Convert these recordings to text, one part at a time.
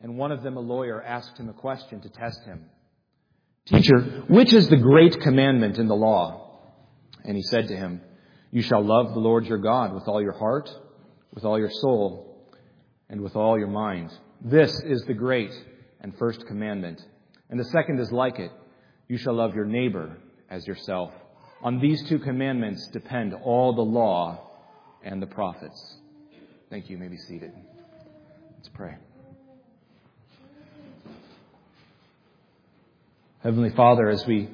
and one of them, a lawyer, asked him a question to test him. "Teacher, which is the great commandment in the law?" And he said to him, "You shall love the Lord your God with all your heart, with all your soul, and with all your mind. This is the great and first commandment. And the second is like it. You shall love your neighbor as yourself. On these two commandments depend all the law and the prophets." Thank you. You may be seated. Let's pray. Heavenly Father, as we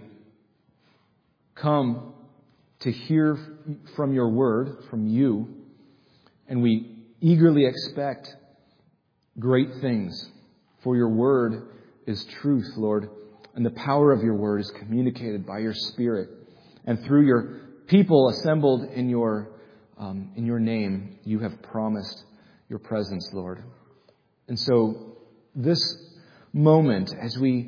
come to hear from your word, from you, and we eagerly expect great things, for your word is truth, Lord, and the power of your word is communicated by your Spirit. And through your people assembled in your name, you have promised your presence, Lord. And so this moment, as we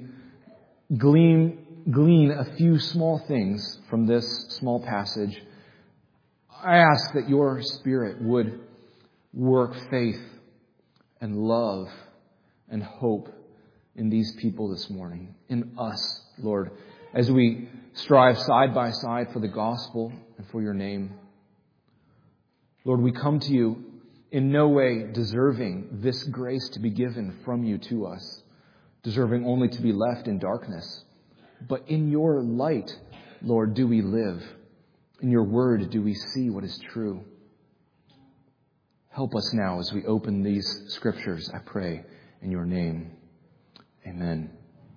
glean a few small things from this small passage, I ask that your Spirit would work faith and love and hope in these people this morning, in us, Lord, as we strive side by side for the gospel and for your name. Lord, we come to you in no way deserving this grace to be given from you to us, deserving only to be left in darkness. But in your light, Lord, do we live. In your word do we see what is true. Help us now as we open these scriptures, I pray, in your name. Amen.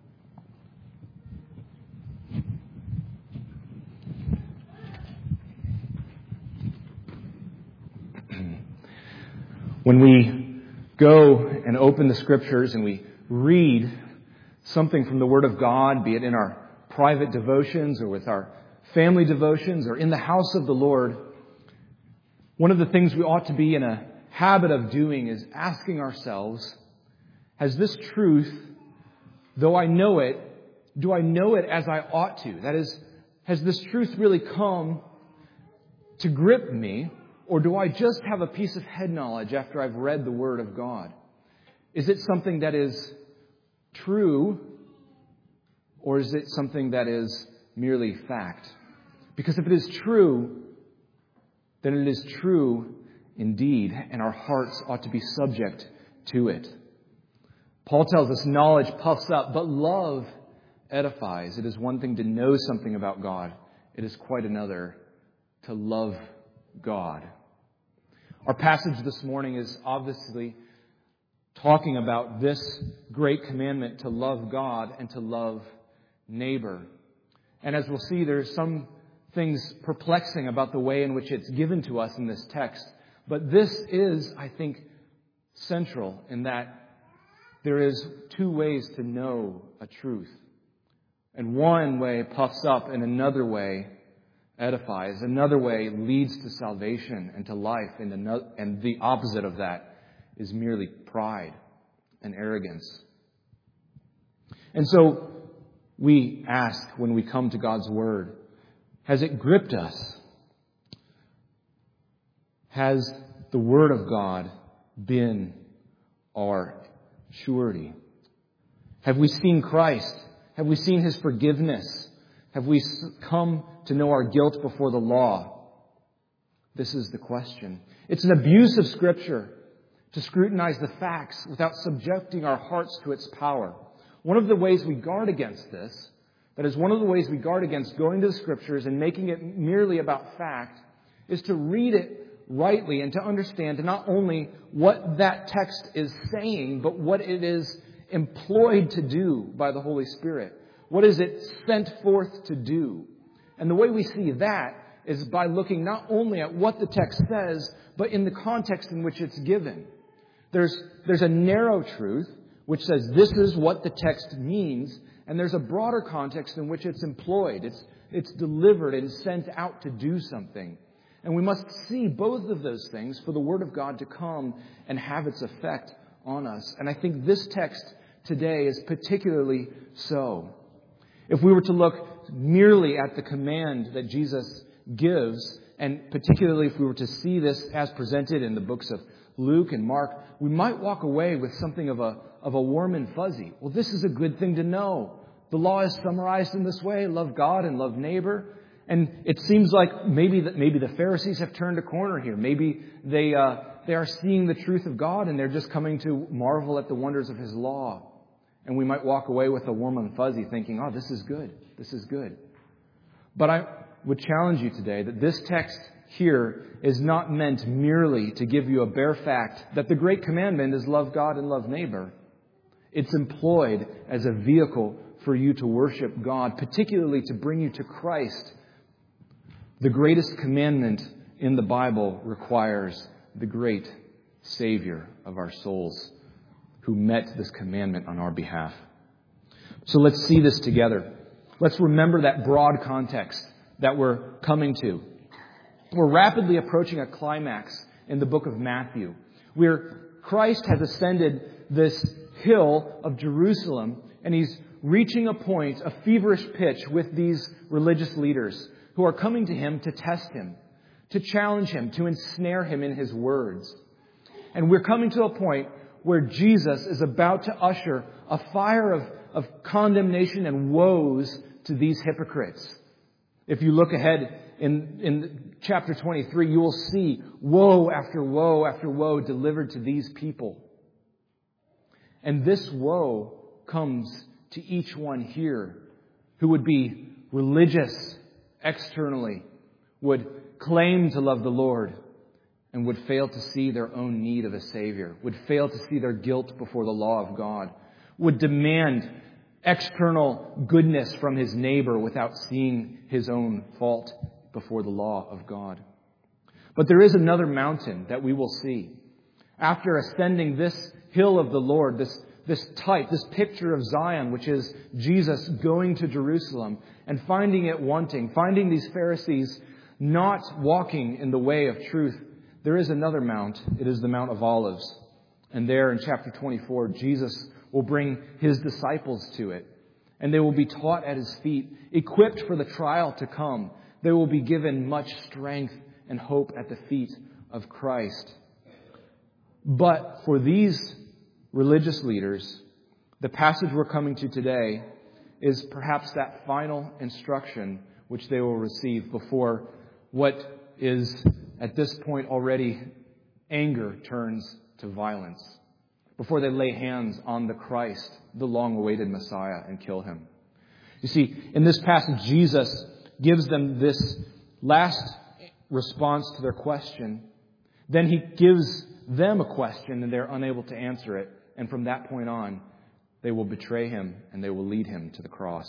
When we go and open the scriptures and we read something from the Word of God, be it in our private devotions or with our family devotions or in the house of the Lord, one of the things we ought to be in a habit of doing is asking ourselves, has this truth, though I know it, do I know it as I ought to? That is, has this truth really come to grip me, or do I just have a piece of head knowledge after I've read the Word of God? Is it something that is true, or is it something that is merely fact? Because if it is true, then it is true indeed, and our hearts ought to be subject to it. Paul tells us knowledge puffs up, but love edifies. It is one thing to know something about God. It is quite another to love God. Our passage this morning is obviously talking about this great commandment to love God and to love neighbor. And as we'll see, there's some things perplexing about the way in which it's given to us in this text. But this is, I think, central in that there is two ways to know a truth. And one way puffs up and another way edifies. Another way leads to salvation and to life. And the opposite of that is merely pride and arrogance. And so we ask when we come to God's Word, has it gripped us? Has the Word of God been our surety? Have we seen Christ? Have we seen His forgiveness? Have we come to know our guilt before the law? This is the question. It's an abuse of Scripture to scrutinize the facts without subjecting our hearts to its power. One of the ways we guard against this, that is one of the ways we guard against going to the Scriptures and making it merely about fact, is to read it rightly and to understand not only what that text is saying, but what it is employed to do by the Holy Spirit. What is it sent forth to do? And the way we see that is by looking not only at what the text says, but in the context in which it's given. There's a narrow truth which says this is what the text means, and there's a broader context in which it's employed. It's delivered and sent out to do something. And we must see both of those things for the Word of God to come and have its effect on us. And I think this text today is particularly so. If we were to look merely at the command that Jesus gives, and particularly if we were to see this as presented in the books of Luke and Mark, we might walk away with something of a warm and fuzzy. Well, this is a good thing to know. The law is summarized in this way: love God and love neighbor. And it seems like maybe the Pharisees have turned a corner here. Maybe they are seeing the truth of God and they're just coming to marvel at the wonders of His law. And we might walk away with a warm and fuzzy thinking, oh, this is good. This is good. But I would challenge you today that this text here is not meant merely to give you a bare fact that the great commandment is love God and love neighbor. It's employed as a vehicle for you to worship God, particularly to bring you to Christ. The greatest commandment in the Bible requires the great Savior of our souls who met this commandment on our behalf. So let's see this together. Let's remember that broad context that we're coming to. We're rapidly approaching a climax in the book of Matthew, where Christ has ascended this hill of Jerusalem, and He's reaching a point, a feverish pitch with these religious leaders who are coming to Him to test Him, to challenge Him, to ensnare Him in His words. And we're coming to a point where Jesus is about to usher a fire of condemnation and woes to these hypocrites. If you look ahead in chapter 23, you will see woe after woe after woe delivered to these people. And this woe comes to each one here who would be religious externally, would claim to love the Lord, and would fail to see their own need of a Savior, would fail to see their guilt before the law of God, would demand external goodness from his neighbor without seeing his own fault before the law of God. But there is another mountain that we will see. After ascending this hill of the Lord, this type, this picture of Zion, which is Jesus going to Jerusalem and finding it wanting, finding these Pharisees not walking in the way of truth, there is another mount. It is the Mount of Olives. And there in chapter 24, Jesus will bring His disciples to it. And they will be taught at His feet, equipped for the trial to come. They will be given much strength and hope at the feet of Christ. But for these religious leaders, the passage we're coming to today is perhaps that final instruction which they will receive before what is at this point already anger turns to violence, before they lay hands on the Christ, the long-awaited Messiah, and kill Him. You see, in this passage, Jesus gives them this last response to their question. Then He gives them a question and they're unable to answer it. And from that point on, they will betray Him and they will lead Him to the cross.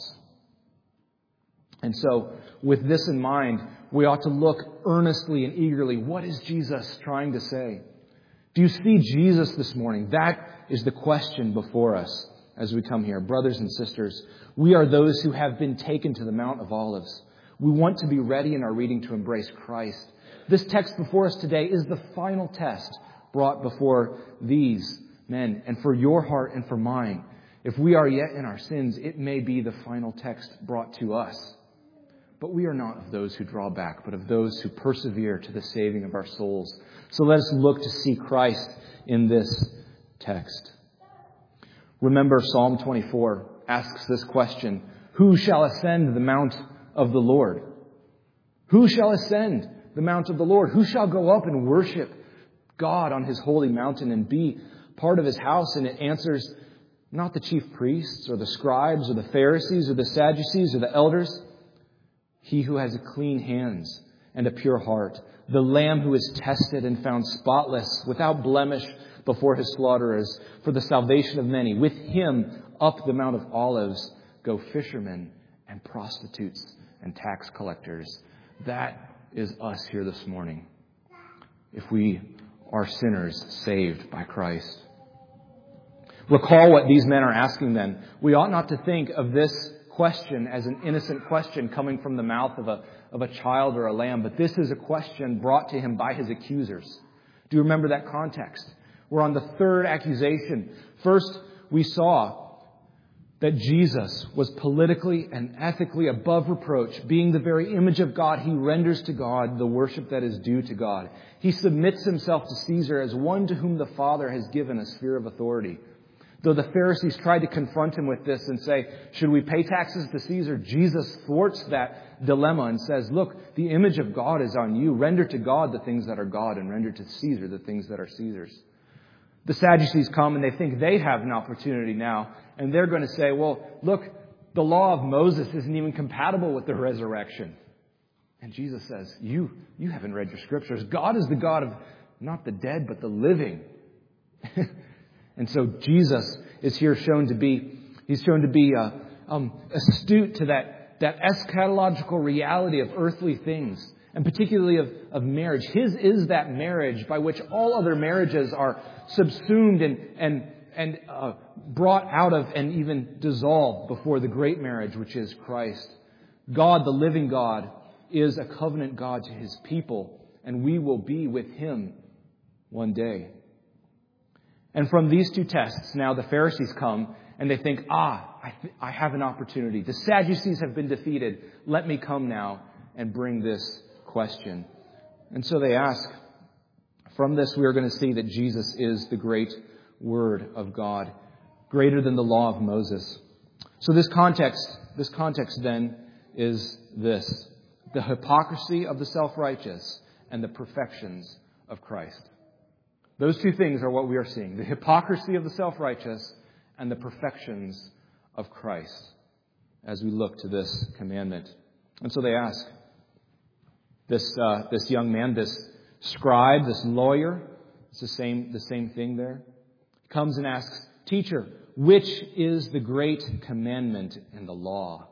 And so, with this in mind, we ought to look earnestly and eagerly. What is Jesus trying to say? Do you see Jesus this morning? That is the question before us as we come here. Brothers and sisters, we are those who have been taken to the Mount of Olives. We want to be ready in our reading to embrace Christ. This text before us today is the final test brought before these men, and for your heart and for mine. If we are yet in our sins, it may be the final text brought to us. But we are not of those who draw back, but of those who persevere to the saving of our souls. So let us look to see Christ in this text. Remember, Psalm 24 asks this question: who shall ascend the mount of the Lord? Who shall ascend the mount of the Lord? Who shall go up and worship God on His holy mountain and be part of His house? And it answers, not the chief priests or the scribes or the Pharisees or the Sadducees or the elders. He who has clean hands and a pure heart, the Lamb who is tested and found spotless, without blemish before His slaughterers, for the salvation of many. With Him up the Mount of Olives go fishermen and prostitutes and tax collectors. That is us here this morning, if we are sinners saved by Christ. Recall what these men are asking then. We ought not to think of this question as an innocent question coming from the mouth of a child or a lamb, but this is a question brought to him by his accusers. Do you remember that context? We're on the third accusation. First, we saw that Jesus was politically and ethically above reproach. Being the very image of God, he renders to God the worship that is due to God. He submits himself to Caesar as one to whom the Father has given a sphere of authority. Though the Pharisees tried to confront him with this and say, should we pay taxes to Caesar? Jesus thwarts that dilemma and says, look, the image of God is on you. Render to God the things that are God and render to Caesar the things that are Caesar's. The Sadducees come and they think they have an opportunity now. And they're going to say, well, look, the law of Moses isn't even compatible with the resurrection. And Jesus says, you haven't read your scriptures. God is the God of not the dead, but the living. And so Jesus is here shown to be astute to that eschatological reality of earthly things, and particularly of marriage. His is that marriage by which all other marriages are subsumed and brought out of and even dissolved before the great marriage, which is Christ. God, the living God, is a covenant God to his people, and we will be with him one day. And from these two tests, now the Pharisees come and they think, I have an opportunity. The Sadducees have been defeated. Let me come now and bring this question. And so they ask. From this, we are going to see that Jesus is the great Word of God, greater than the law of Moses. So this context then is this: the hypocrisy of the self-righteous and the perfections of Christ. Those two things are what we are seeing: the hypocrisy of the self-righteous and the perfections of Christ as we look to this commandment. And so they ask this young man, this scribe, this lawyer, it's the same thing there. He comes and asks, "Teacher, which is the great commandment in the law?"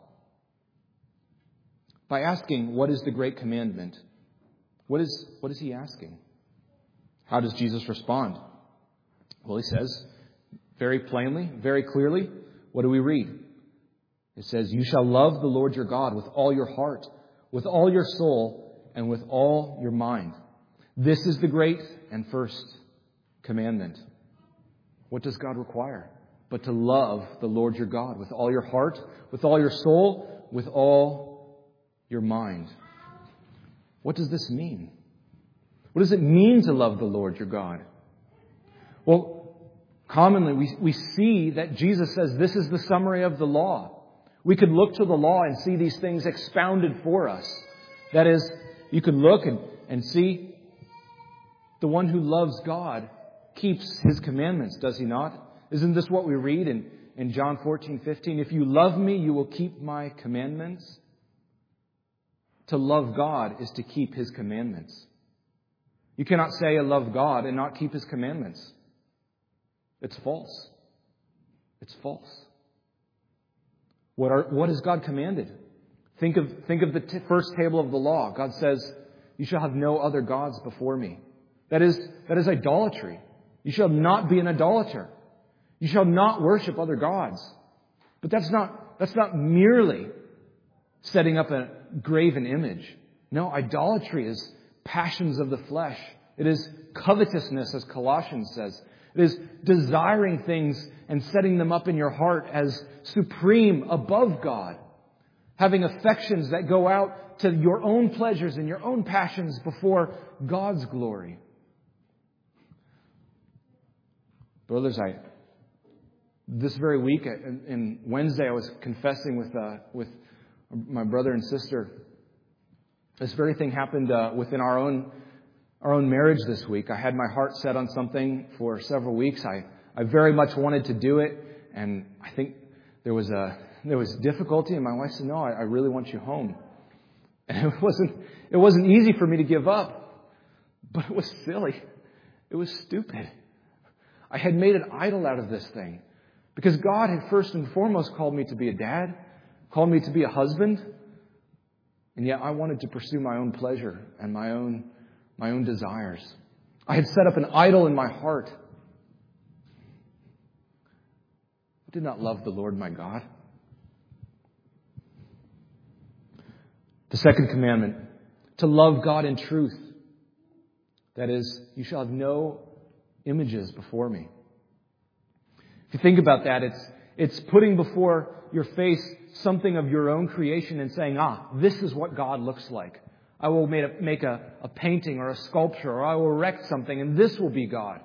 By asking, what is the great commandment? What is he asking? How does Jesus respond? Well, he says very plainly, very clearly, what do we read? It says, "You shall love the Lord your God with all your heart, with all your soul, and with all your mind. This is the great and first commandment." What does God require? But to love the Lord your God with all your heart, with all your soul, with all your mind. What does this mean? What does it mean to love the Lord your God? Well, commonly we see that Jesus says this is the summary of the law. We could look to the law and see these things expounded for us. That is, you could look and see the one who loves God keeps his commandments, does he not? Isn't this what we read in John 14:15? "If you love me, you will keep my commandments." To love God is to keep his commandments. You cannot say I love God and not keep his commandments. It's false. It's false. What has God commanded? Think of the first table of the law. God says, "You shall have no other gods before me." That is idolatry. You shall not be an idolater. You shall not worship other gods. But that's not merely setting up a graven image. No, idolatry is passions of the flesh. It is covetousness, as Colossians says. It is desiring things and setting them up in your heart as supreme above God. Having affections that go out to your own pleasures and your own passions before God's glory. Brothers, this very week, in Wednesday, I was confessing with my brother and sister. This very thing happened within our own marriage this week. I had my heart set on something for several weeks. I very much wanted to do it, and I think there was difficulty, and my wife said, "No, I really want you home." And it wasn't easy for me to give up, but it was silly. It was stupid. I had made an idol out of this thing because God had first and foremost called me to be a dad, called me to be a husband, and yet I wanted to pursue my own pleasure and my own desires. I had set up an idol in my heart. I did not love the Lord my God. The second commandment, to love God in truth. That is, you shall have no images before me. If you think about that, It's putting before your face something of your own creation and saying, this is what God looks like. I will make a painting or a sculpture, or I will erect something, and this will be God.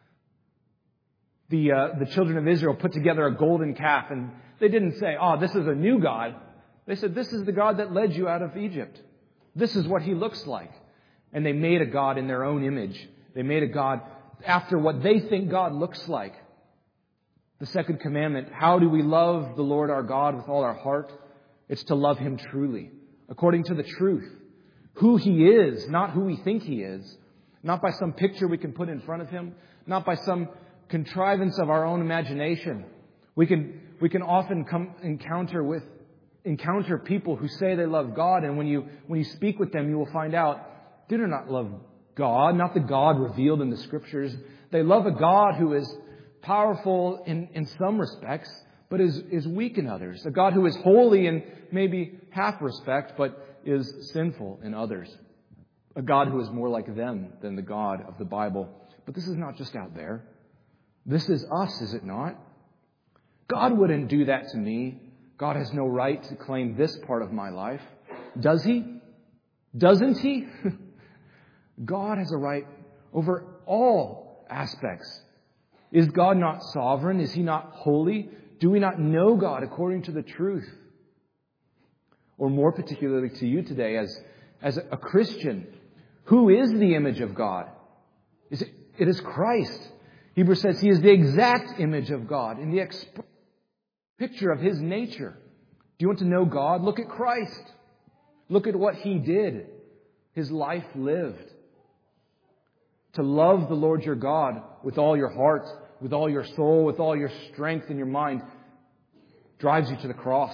The children of Israel put together a golden calf, and they didn't say, this is a new God. They said, this is the God that led you out of Egypt. This is what He looks like. And they made a God in their own image. They made a God after what they think God looks like. The second commandment, how do we love the Lord our God with all our heart? It's to love Him truly, according to the truth. Who He is, not who we think He is. Not by some picture we can put in front of Him. Not by some contrivance of our own imagination. We can often encounter people who say they love God, and when you speak with them, you will find out they do not love God, not the God revealed in the Scriptures. They love a God who is powerful in some respects, but is weak in others. A God who is holy in maybe half respect, but is sinful in others. A God who is more like them than the God of the Bible. But this is not just out there. This is us, is it not? God wouldn't do that to me. God has no right to claim this part of my life. Does He? Doesn't He? God has a right over all aspects. Is God not sovereign? Is He not holy? Do we not know God according to the truth? Or more particularly to you today as a Christian, who is the image of God? It is Christ. Hebrews says He is the exact image of God in the picture of His nature. Do you want to know God? Look at Christ. Look at what He did. His life lived. To love the Lord your God with all your heart, with all your soul, with all your strength and your mind drives you to the cross.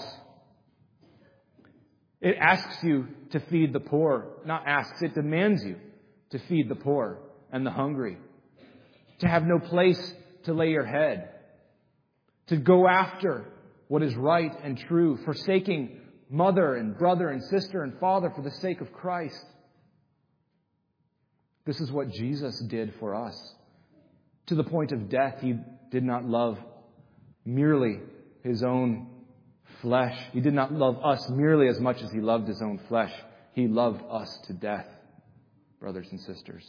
It asks you to feed the poor. Not asks, it demands you to feed the poor and the hungry. To have no place to lay your head. To go after what is right and true, forsaking mother and brother and sister and father for the sake of Christ. This is what Jesus did for us. To the point of death, He did not love merely His own flesh. He did not love us merely as much as He loved His own flesh. He loved us to death, brothers and sisters.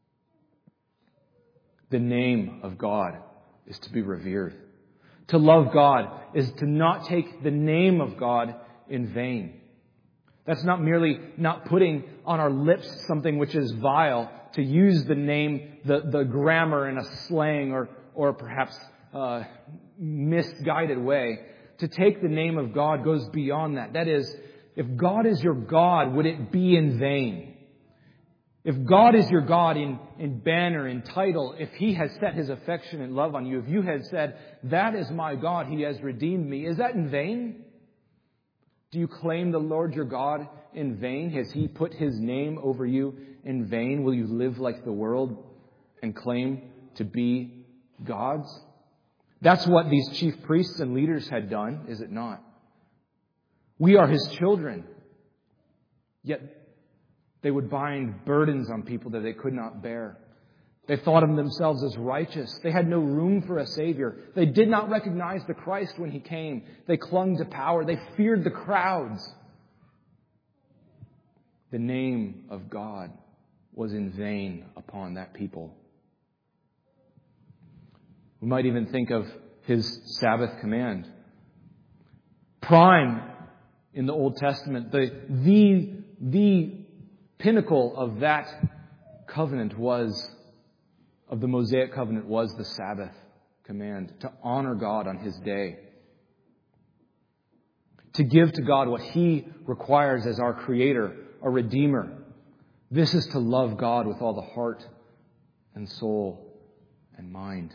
The name of God is to be revered. To love God is to not take the name of God in vain. That's not merely not putting on our lips something which is vile, to use the name, the grammar in a slang or perhaps misguided way. To take the name of God goes beyond that. That is, if God is your God, would it be in vain? If God is your God in banner, in title, if He has set His affection and love on you, if you have said, that is my God, He has redeemed me, is that in vain? Do you claim the Lord your God in vain? Has He put His name over you in vain? Will you live like the world and claim to be God's? That's what these chief priests and leaders had done, is it not? We are His children. Yet they would bind burdens on people that they could not bear. They thought of themselves as righteous. They had no room for a Savior. They did not recognize the Christ when He came. They clung to power. They feared the crowds. The name of God was in vain upon that people. We might even think of His Sabbath command. Prime in the Old Testament, the pinnacle of that covenant of the Mosaic covenant was the Sabbath command, to honor God on His day. To give to God what He requires as our Creator, our Redeemer. This is to love God with all the heart and soul and mind.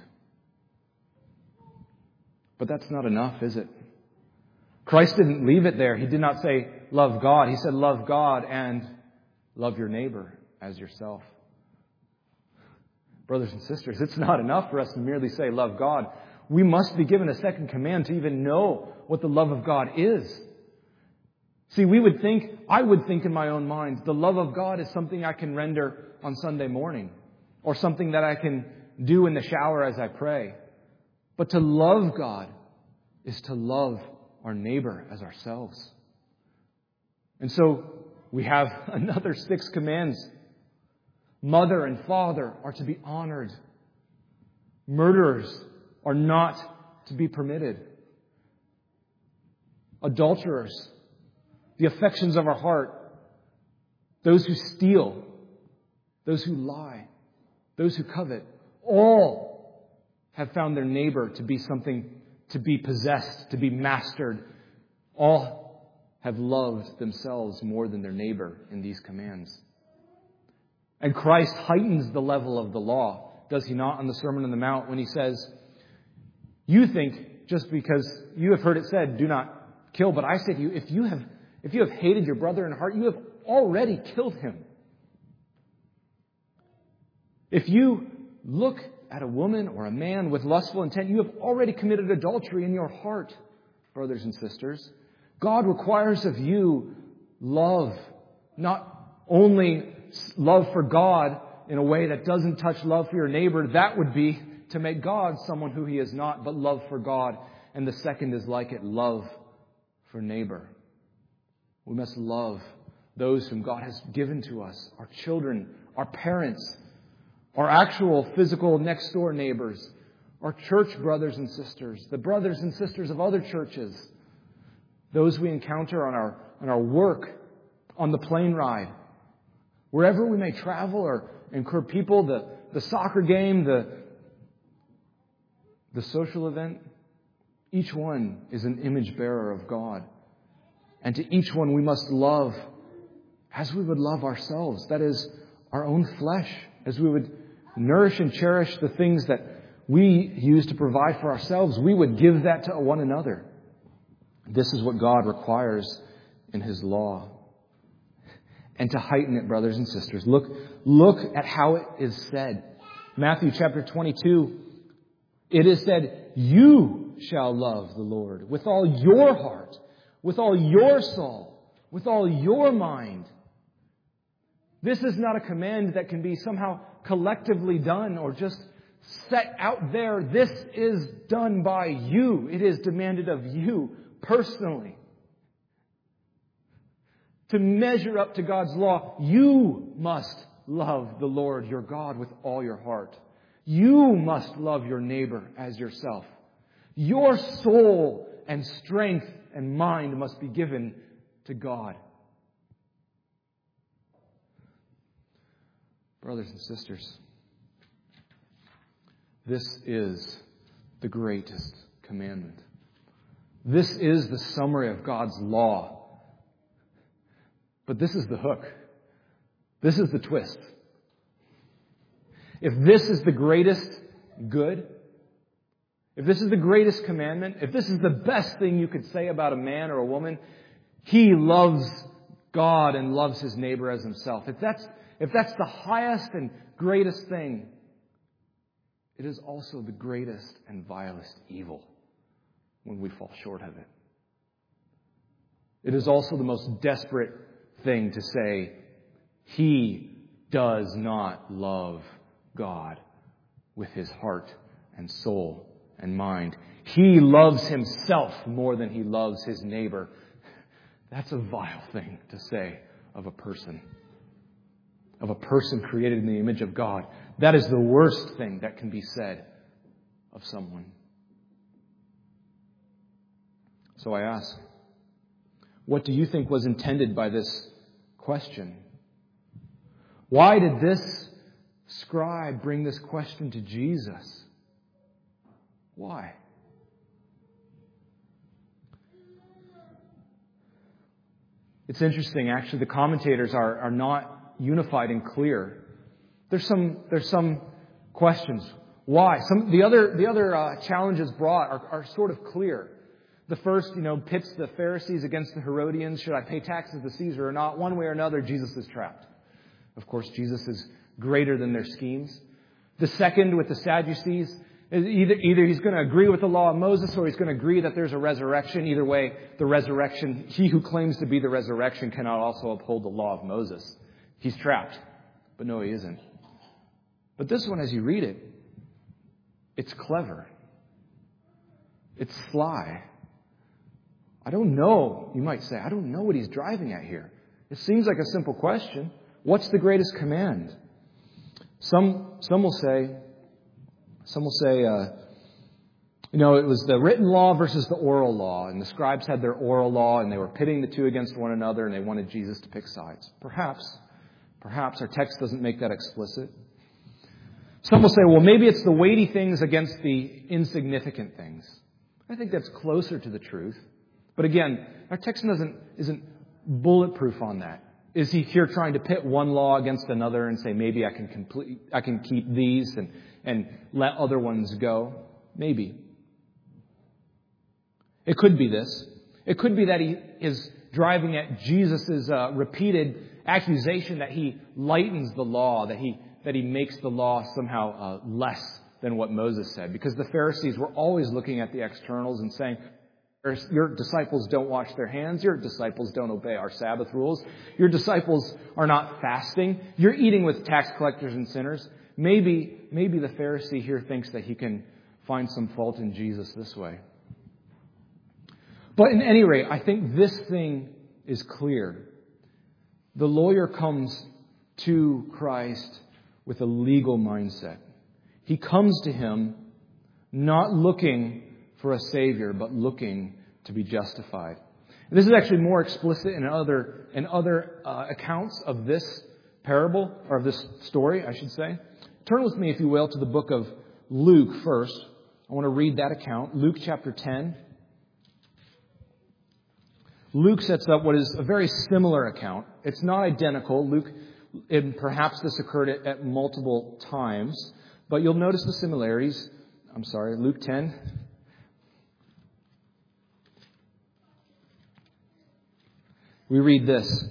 But that's not enough, is it? Christ didn't leave it there. He did not say, love God. He said, love God and love your neighbor as yourself. Brothers and sisters, it's not enough for us to merely say, love God. We must be given a second command to even know what the love of God is. See, I would think in my own mind, the love of God is something I can render on Sunday morning, or something that I can do in the shower as I pray. But to love God, is to love our neighbor as ourselves. And so we have another 6 commands. Mother and father are to be honored. Murderers are not to be permitted. Adulterers, the affections of our heart, those who steal, those who lie, those who covet, all have found their neighbor to be something to be possessed, to be mastered. All have loved themselves more than their neighbor in these commands. And Christ heightens the level of the law, does he not, on the Sermon on the Mount when he says, you think just because you have heard it said, do not kill, but I say to you, if you have hated your brother in heart, you have already killed him. If you look at a woman or a man with lustful intent, you have already committed adultery in your heart, brothers and sisters. God requires of you love, not only love for God in a way that doesn't touch love for your neighbor. That would be to make God someone who he is not, but love for God. And the second is like it, love for neighbor. We must love those whom God has given to us, our children, our parents, our actual physical next door neighbors, our church brothers and sisters, the brothers and sisters of other churches, those we encounter on our work, on the plane ride, wherever we may travel or incur people, the soccer game, the social event. Each one is an image bearer of God. And to each one we must love as we would love ourselves. That is, our own flesh. As we would nourish and cherish the things that we use to provide for ourselves, we would give that to one another. This is what God requires in his law. And to heighten it, brothers and sisters, look at how it is said. Matthew chapter 22, it is said, you shall love the Lord with all your heart, with all your soul, with all your mind. This is not a command that can be somehow collectively done or just set out there. This is done by you. It is demanded of you personally. To measure up to God's law, you must love the Lord your God with all your heart. You must love your neighbor as yourself. Your soul and strength and mind must be given to God. Brothers and sisters, this is the greatest commandment. This is the summary of God's law. But this is the hook. This is the twist. If this is the greatest good, if this is the greatest commandment, if this is the best thing you could say about a man or a woman, he loves God and loves his neighbor as himself. If that's the highest and greatest thing, it is also the greatest and vilest evil when we fall short of it. It is also the most desperate thing to say, he does not love God with his heart and soul and mind. He loves himself more than he loves his neighbor. That's a vile thing to say of a person created in the image of God. That is the worst thing that can be said of someone. So I ask, what do you think was intended by this question? Why did this scribe bring this question to Jesus? Why? It's interesting, actually, the commentators are not unified and clear. There's some questions. Why? The other challenges brought are sort of clear. The first, pits the Pharisees against the Herodians. Should I pay taxes to Caesar or not? One way or another, Jesus is trapped. Of course, Jesus is greater than their schemes. The second, with the Sadducees, either he's going to agree with the law of Moses or he's going to agree that there's a resurrection. Either way, the resurrection, he who claims to be the resurrection cannot also uphold the law of Moses. He's trapped. But no, he isn't. But this one, as you read it, it's clever. It's sly. I don't know, you might say, I don't know what he's driving at here. It seems like a simple question. What's the greatest command? Some will say, it was the written law versus the oral law, and the scribes had their oral law, and they were pitting the two against one another, and they wanted Jesus to pick sides. Perhaps our text doesn't make that explicit. Some will say, well, maybe it's the weighty things against the insignificant things. I think that's closer to the truth. But again, our text isn't bulletproof on that. Is he here trying to pit one law against another and say, maybe I can keep these and let other ones go? Maybe. It could be this. It could be that he is driving at Jesus' repeated accusation that he lightens the law, that he makes the law somehow less than what Moses said. Because the Pharisees were always looking at the externals and saying, your disciples don't wash their hands. Your disciples don't obey our Sabbath rules. Your disciples are not fasting. You're eating with tax collectors and sinners. Maybe the Pharisee here thinks that he can find some fault in Jesus this way. But in any rate, I think this thing is clear. The lawyer comes to Christ with a legal mindset. He comes to him not looking for a Savior, but looking to be justified. And this is actually more explicit in other accounts of this parable, or of this story, I should say. Turn with me, if you will, to the book of Luke first. I want to read that account. Luke chapter 10. Luke sets up what is a very similar account. It's not identical. Perhaps this occurred at multiple times, but you'll notice the similarities. Luke 10. We read this.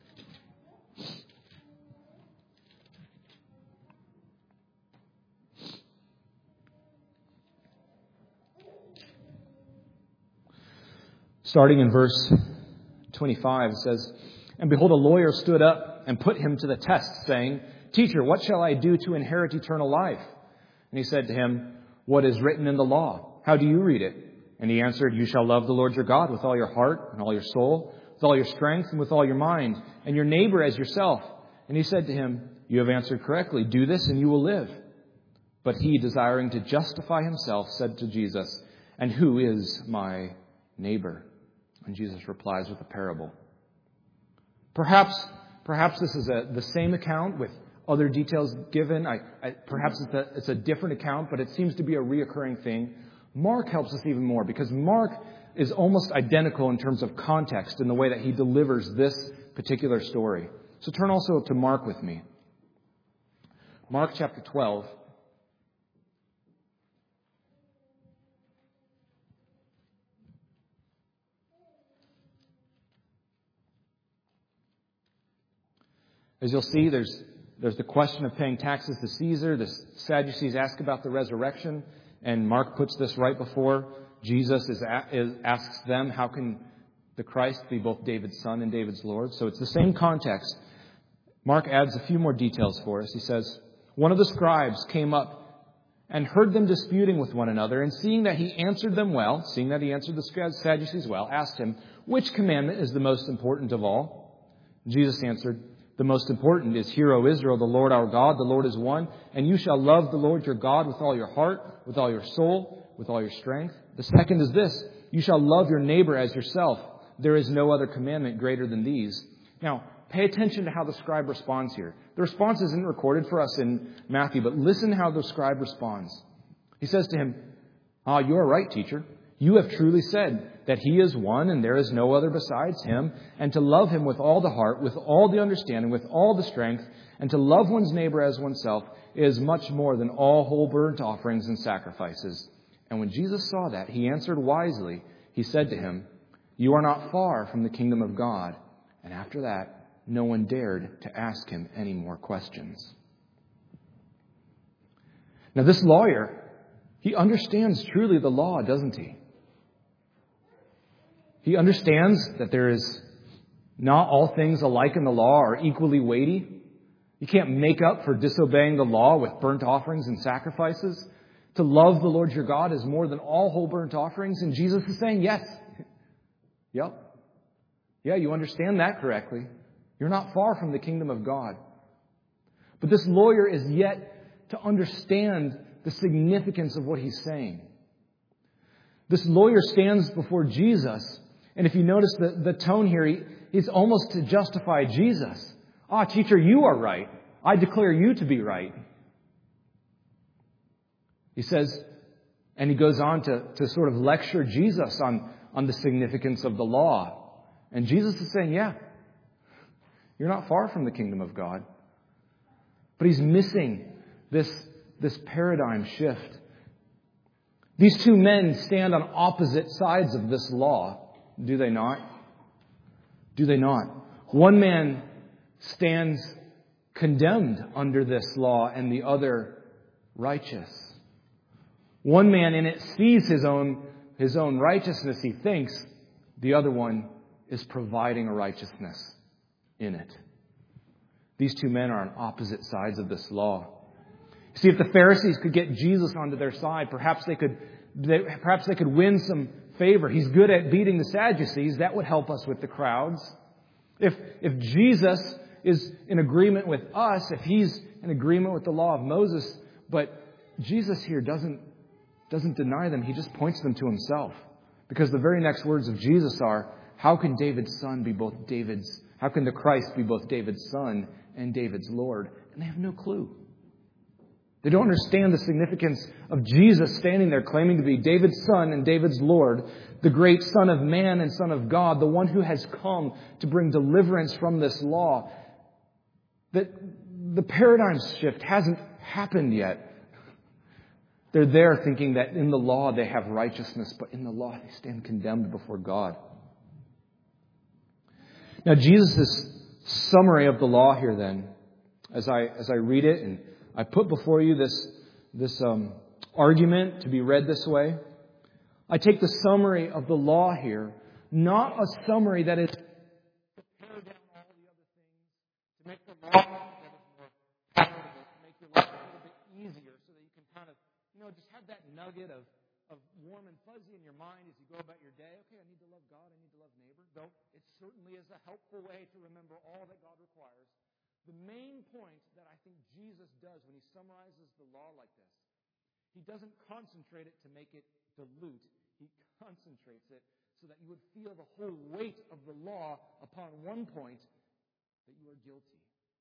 Starting in verse 25, it says, "And behold, a lawyer stood up and put him to the test, saying, 'Teacher, what shall I do to inherit eternal life?' And he said to him, 'What is written in the law? How do you read it?' And he answered, 'You shall love the Lord your God with all your heart and all your soul, with all your strength and with all your mind, and your neighbor as yourself.' And he said to him, 'You have answered correctly. Do this and you will live.' But he, desiring to justify himself, said to Jesus, 'And who is my neighbor?' And Jesus replies with a parable." Perhaps this is the same account with other details given. Perhaps it's a different account, but it seems to be a reoccurring thing. Mark helps us even more because Mark is almost identical in terms of context in the way that he delivers this particular story. So turn also to Mark with me. Mark chapter 12. As you'll see, there's the question of paying taxes to Caesar. The Sadducees ask about the resurrection, and Mark puts this right before Jesus asks them, how can the Christ be both David's son and David's Lord? So it's the same context. Mark adds a few more details for us. He says, "One of the scribes came up and heard them disputing with one another, and seeing that he answered the Sadducees well, asked him, 'Which commandment is the most important of all?' Jesus answered, 'The most important is, Hear, O Israel, the Lord our God, the Lord is one, and you shall love the Lord your God with all your heart, with all your soul, with all your strength. The second is this, you shall love your neighbor as yourself. There is no other commandment greater than these.'" Now, pay attention to how the scribe responds here. The response isn't recorded for us in Matthew, but listen how the scribe responds. He says to him, "You are right, teacher. You have truly said that he is one and there is no other besides him, and to love him with all the heart, with all the understanding, with all the strength, and to love one's neighbor as oneself is much more than all whole burnt offerings and sacrifices." And when Jesus saw that, he answered wisely. He said to him, "You are not far from the kingdom of God." And after that, no one dared to ask him any more questions. Now this lawyer, he understands truly the law, doesn't he? He understands that there is not all things alike in the law are equally weighty. You can't make up for disobeying the law with burnt offerings and sacrifices. To love the Lord your God is more than all whole burnt offerings. And Jesus is saying, yes, Yep. Yeah, you understand that correctly. You're not far from the kingdom of God. But this lawyer is yet to understand the significance of what he's saying. This lawyer stands before Jesus, and if you notice the tone here, he's almost to justify Jesus. Teacher, you are right. I declare you to be right. He says, and he goes on to sort of lecture Jesus on the significance of the law. And Jesus is saying, yeah, you're not far from the kingdom of God. But he's missing this paradigm shift. These two men stand on opposite sides of this law, do they not? Do they not? One man stands condemned under this law and the other righteous. One man in it sees his own righteousness, he thinks. The other one is providing a righteousness in it. These two men are on opposite sides of this law. See, if the Pharisees could get Jesus onto their side, perhaps they could win some favor. He's good at beating the Sadducees. That would help us with the crowds. If Jesus is in agreement with us, if he's in agreement with the law of Moses, but Jesus here doesn't deny them. He just points them to himself. Because the very next words of Jesus are, how can the Christ be both David's son and David's Lord? And they have no clue. They don't understand the significance of Jesus standing there claiming to be David's son and David's Lord, the great Son of Man and Son of God, the one who has come to bring deliverance from this law. That the paradigm shift hasn't happened yet. They're there thinking that in the law they have righteousness, but in the law they stand condemned before God. Now Jesus' summary of the law here then, as I read it, and I put before you this argument to be read this way. I take the summary of the law here, not a summary that is to pare down all the other things, to make the law that is more palatable, to make your life a little bit easier so that you can kind of, just have that nugget of warm and fuzzy in your mind as you go about your day. Okay, I need to love God, I need to love neighbor. Though it certainly is a helpful way to remember all that God requires. The main point that I think Jesus does when he summarizes the law like this, he doesn't concentrate it to make it dilute. He concentrates it so that you would feel the whole weight of the law upon one point, that you are guilty.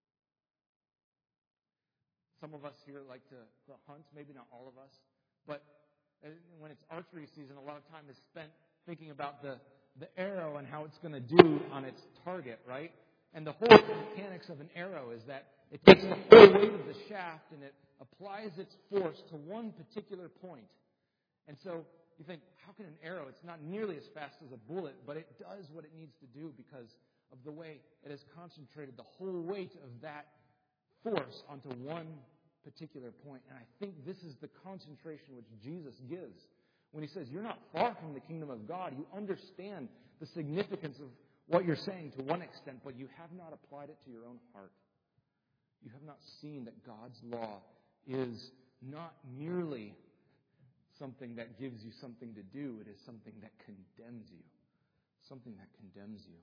Some of us here like to hunt, maybe not all of us, but when it's archery season, a lot of time is spent thinking about the arrow and how it's going to do on its target, right? And the whole mechanics of an arrow is that it takes the whole weight of the shaft and it applies its force to one particular point. And so you think, how can an arrow, it's not nearly as fast as a bullet, but it does what it needs to do because of the way it has concentrated the whole weight of that force onto one particular point. And I think this is the concentration which Jesus gives. When he says, you're not far from the kingdom of God, you understand the significance of what you're saying to one extent, but you have not applied it to your own heart. You have not seen that God's law is not merely something that gives you something to do. It is something that condemns you. Something that condemns you.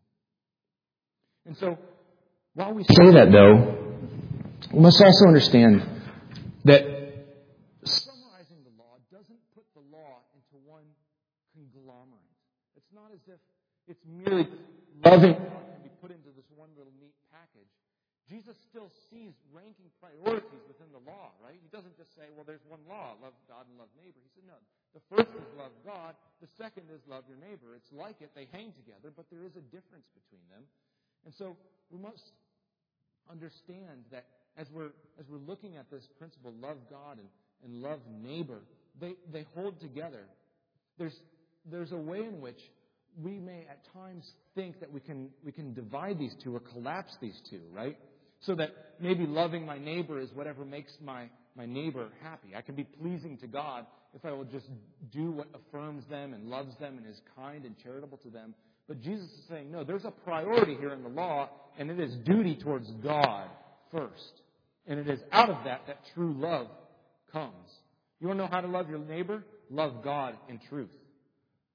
And so, while we say that, though, we must also understand that summarizing the law doesn't put the law into one conglomerate. It's not as if it's merely loving God can be put into this one little neat package. Jesus still sees ranking priorities within the law, right? He doesn't just say, well, there's one law, love God and love neighbor. He said, no, the first is love God, the second is love your neighbor. It's like it, they hang together, but there is a difference between them. And so we must understand that as we're looking at this principle, love God and love neighbor, they hold together. There's a way in which we may at times think that we can divide these two or collapse these two, right? So that maybe loving my neighbor is whatever makes my neighbor happy. I can be pleasing to God if I will just do what affirms them and loves them and is kind and charitable to them. But Jesus is saying, no, there's a priority here in the law, and it is duty towards God first. And it is out of that true love comes. You want to know how to love your neighbor? Love God in truth.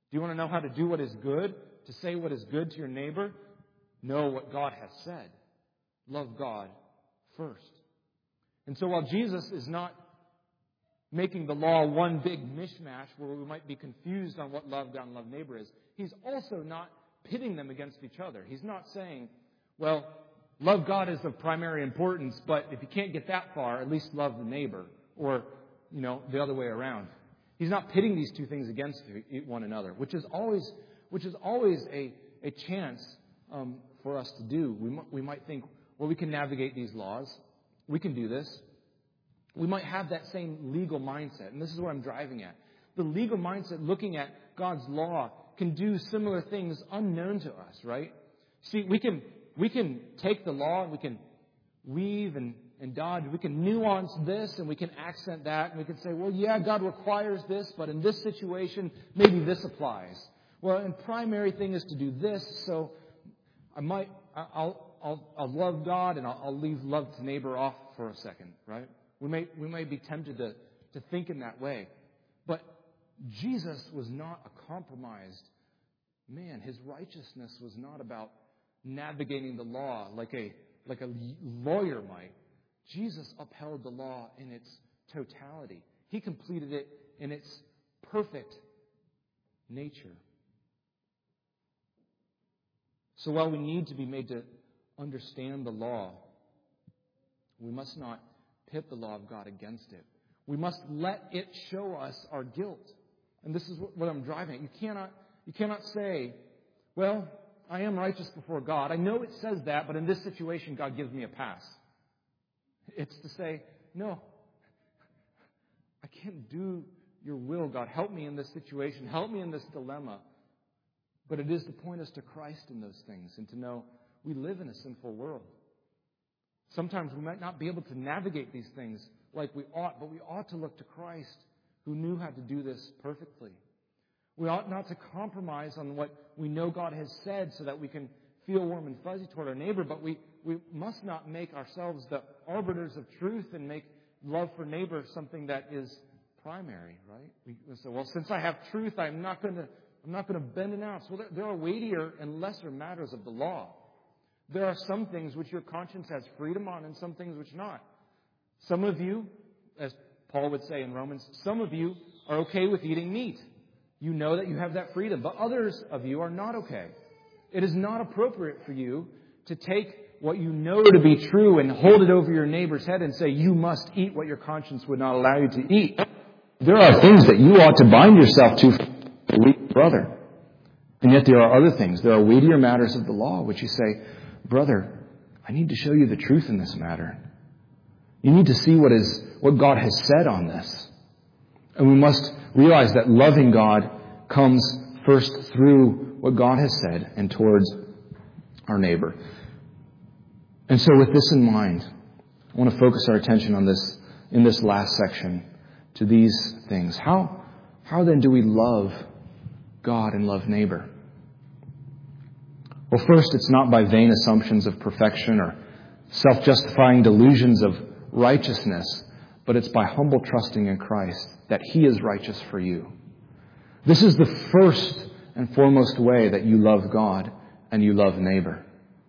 Do you want to know how to do what is good? To say what is good to your neighbor? Know what God has said. Love God first. And so while Jesus is not making the law one big mishmash where we might be confused on what love God and love neighbor is, He's also not pitting them against each other. He's not saying, well, love God is of primary importance, but if you can't get that far, at least love the neighbor. Or, the other way around. He's not pitting these two things against one another, which is always a chance for us to do. We might think, well, we can navigate these laws. We can do this. We might have that same legal mindset, and this is what I'm driving at. The legal mindset, looking at God's law, can do similar things unknown to us, right? See, we can take the law and we can weave and dodge. We can nuance this and we can accent that, and we can say, well, yeah, God requires this, but in this situation, maybe this applies. Well, and primary thing is to do this, so I'll love God and I'll leave love to neighbor off for a second, right? We may be tempted to think in that way. But Jesus was not a compromised man. His righteousness was not about navigating the law like a lawyer might. Jesus upheld the law in its totality. He completed it in its perfect nature. So while we need to be made to understand the law, we must not pit the law of God against it. We must let it show us our guilt. And this is what I'm driving at. You cannot say, well, I am righteous before God. I know it says that, but in this situation, God gives me a pass. It's to say, no, I can't do your will, God. Help me in this situation. Help me in this dilemma. But it is to point us to Christ in those things and to know we live in a sinful world. Sometimes we might not be able to navigate these things like we ought, but we ought to look to Christ who knew how to do this perfectly. We ought not to compromise on what we know God has said so that we can feel warm and fuzzy toward our neighbor, but we must not make ourselves the arbiters of truth and make love for neighbor something that is primary, right? We say, well, since I have truth, I'm not going to bend an ounce. Well, there are weightier and lesser matters of the law. There are some things which your conscience has freedom on and some things which not. Some of you, as Paul would say in Romans, some of you are okay with eating meat. You know that you have that freedom, but others of you are not okay. It is not appropriate for you to take what you know to be true and hold it over your neighbor's head and say, you must eat what your conscience would not allow you to eat. There are things that you ought to bind yourself to for your weak brother. And yet there are other things. There are weightier matters of the law which you say, brother, I need to show you the truth in this matter. You need to see what God has said on this. And we must realize that loving God comes first through what God has said and towards our neighbor. And so with this in mind, I want to focus our attention on this in this last section to these things. How then do we love God and love neighbor? Well, first, it's not by vain assumptions of perfection or self-justifying delusions of righteousness, but it's by humble trusting in Christ that He is righteous for you. This is the first and foremost way that you love God and you love neighbor.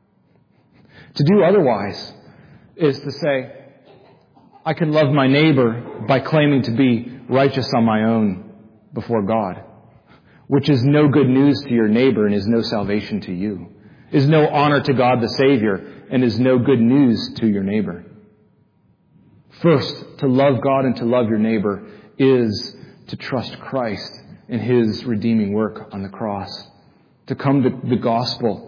To do otherwise is to say, I can love my neighbor by claiming to be righteous on my own before God, which is no good news to your neighbor and is no salvation to you, is no honor to God the Savior and is no good news to your neighbor. First, to love God and to love your neighbor is to trust Christ in His redeeming work on the cross, to come to the gospel.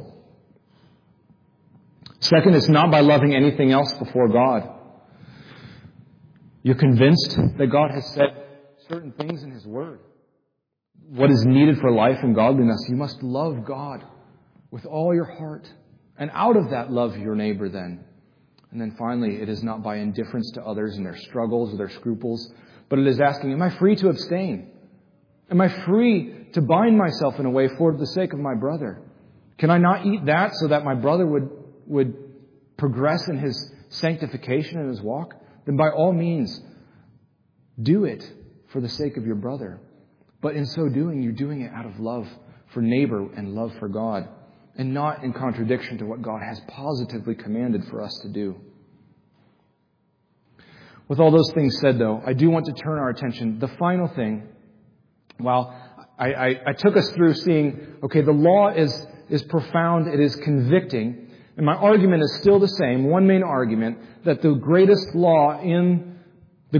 Second, it's not by loving anything else before God. You're convinced that God has said certain things in His Word. What is needed for life and godliness, you must love God with all your heart. And out of that, love your neighbor then. And then finally, it is not by indifference to others and their struggles or their scruples, but it is asking, am I free to abstain? Am I free to bind myself in a way for the sake of my brother? Can I not eat that so that my brother would progress in his sanctification and his walk? Then by all means, do it for the sake of your brother. But in so doing, you're doing it out of love for neighbor and love for God, and not in contradiction to what God has positively commanded for us to do. With all those things said, though, I do want to turn our attention. The final thing, well, I took us through seeing, okay, the law is profound, it is convicting, and my argument is still the same, one main argument, that the greatest law in the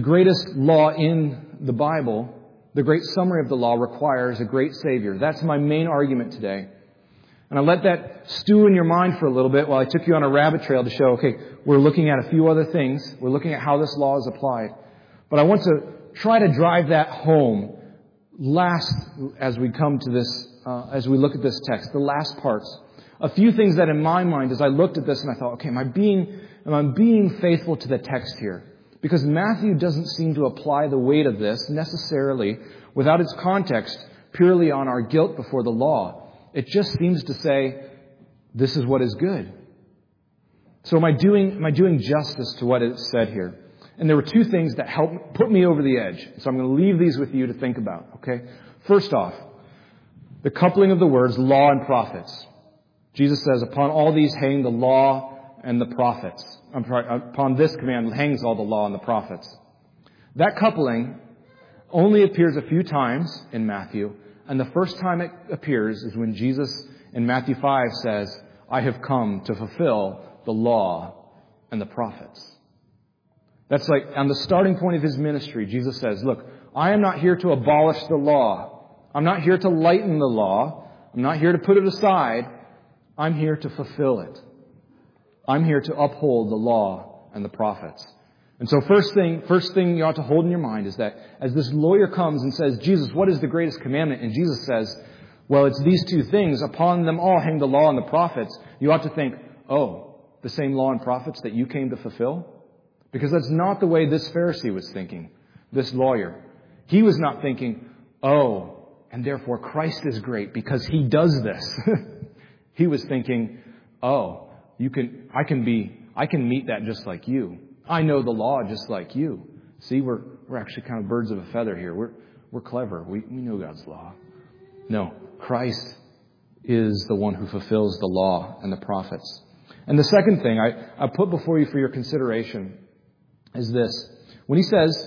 Bible, the great summary of the law, requires a great Savior. That's my main argument today. And I let that stew in your mind for a little bit while I took you on a rabbit trail to show, okay, we're looking at a few other things. We're looking at how this law is applied. But I want to try to drive that home last as we come to this, as we look at this text, the last parts. A few things that in my mind, as I looked at this and I thought, okay, am I being faithful to the text here? Because Matthew doesn't seem to apply the weight of this necessarily without its context purely on our guilt before the law. It just seems to say, this is what is good. So am I doing justice to what is said here? And there were two things that helped put me over the edge. So I'm going to leave these with you to think about, okay? First off, the coupling of the words law and prophets. Jesus says, upon all these hang the law and the prophets. Upon this command hangs all the law and the prophets. That coupling only appears a few times in Matthew. And the first time it appears is when Jesus in Matthew 5 says, I have come to fulfill the law and the prophets. That's like on the starting point of his ministry, Jesus says, look, I am not here to abolish the law. I'm not here to lighten the law. I'm not here to put it aside. I'm here to fulfill it. I'm here to uphold the law and the prophets. And so first thing you ought to hold in your mind is that as this lawyer comes and says, Jesus, what is the greatest commandment? And Jesus says, well, it's these two things. Upon them all hang the law and the prophets. You ought to think, oh, the same law and prophets that you came to fulfill? Because that's not the way this Pharisee was thinking, this lawyer. He was not thinking, oh, and therefore Christ is great because he does this. He was thinking, oh, I can meet that just like you. I know the law just like you. See, we're actually kind of birds of a feather here. We're clever. We know God's law. No, Christ is the one who fulfills the law and the prophets. And the second thing I put before you for your consideration is this. When he says,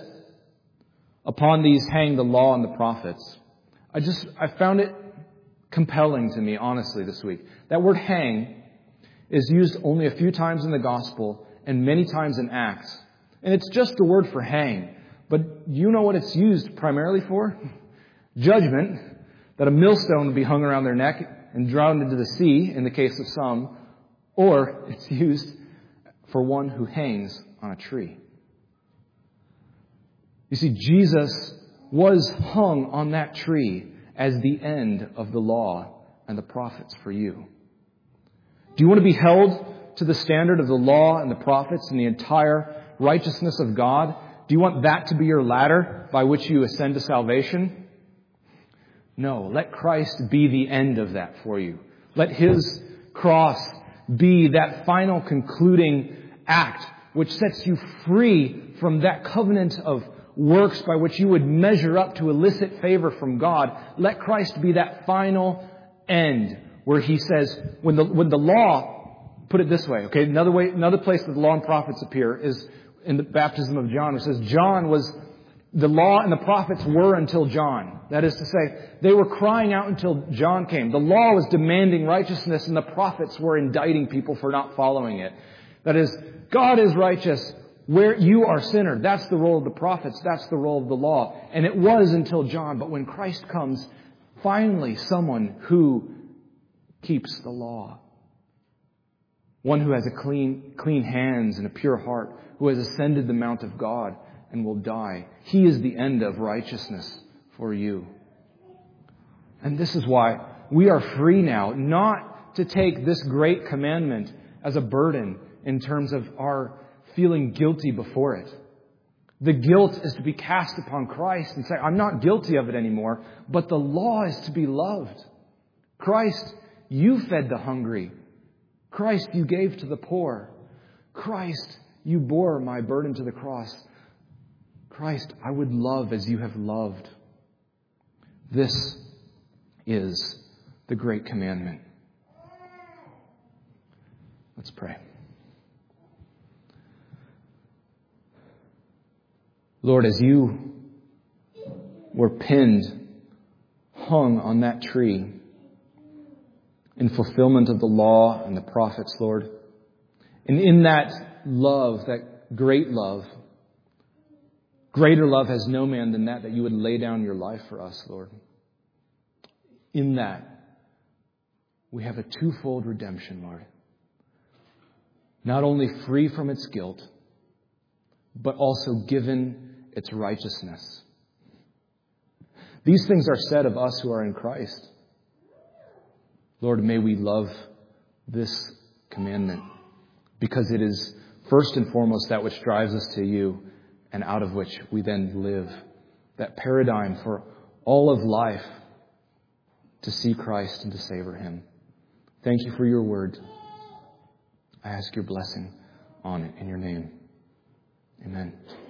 upon these hang the law and the prophets, I found it compelling to me, honestly, this week. That word hang is used only a few times in the gospel and many times in Acts. And it's just the word for hang. But you know what it's used primarily for? Judgment, that a millstone would be hung around their neck and drowned into the sea in the case of some, or it's used for one who hangs on a tree. You see, Jesus was hung on that tree as the end of the law and the prophets for you. Do you want to be held to the standard of the law and the prophets and the entire righteousness of God? Do you want that to be your ladder by which you ascend to salvation? No, let Christ be the end of that for you. Let His cross be that final concluding act which sets you free from that covenant of works by which you would measure up to elicit favor from God. Let Christ be that final end where He says, when the law, put it this way, okay, another place that the law and prophets appear is in the baptism of John. It says the law and the prophets were until John. That is to say, they were crying out until John came. The law was demanding righteousness and the prophets were indicting people for not following it. That is, God is righteous where you are sinner. That's the role of the prophets. That's the role of the law. And it was until John. But when Christ comes, finally someone who keeps the law. One who has a clean hands and a pure heart, who has ascended the mount of God and will die. He is the end of righteousness for you. And this is why we are free now, not to take this great commandment as a burden in terms of our feeling guilty before it. The guilt is to be cast upon Christ and say, I'm not guilty of it anymore, but the law is to be loved. Christ, you fed the hungry. Christ, you gave to the poor. Christ, you bore my burden to the cross. Christ, I would love as you have loved. This is the great commandment. Let's pray. Lord, as you were pinned, hung on that tree in fulfillment of the law and the prophets, Lord, and in that love, that great love, greater love has no man than that you would lay down your life for us, Lord. In that, we have a twofold redemption, Lord. Not only free from its guilt, but also given its righteousness. These things are said of us who are in Christ. Lord, may we love this commandment, because it is first and foremost that which drives us to you, and out of which we then live. That paradigm for all of life, to see Christ and to savor Him. Thank you for your word. I ask your blessing on it in your name. Amen.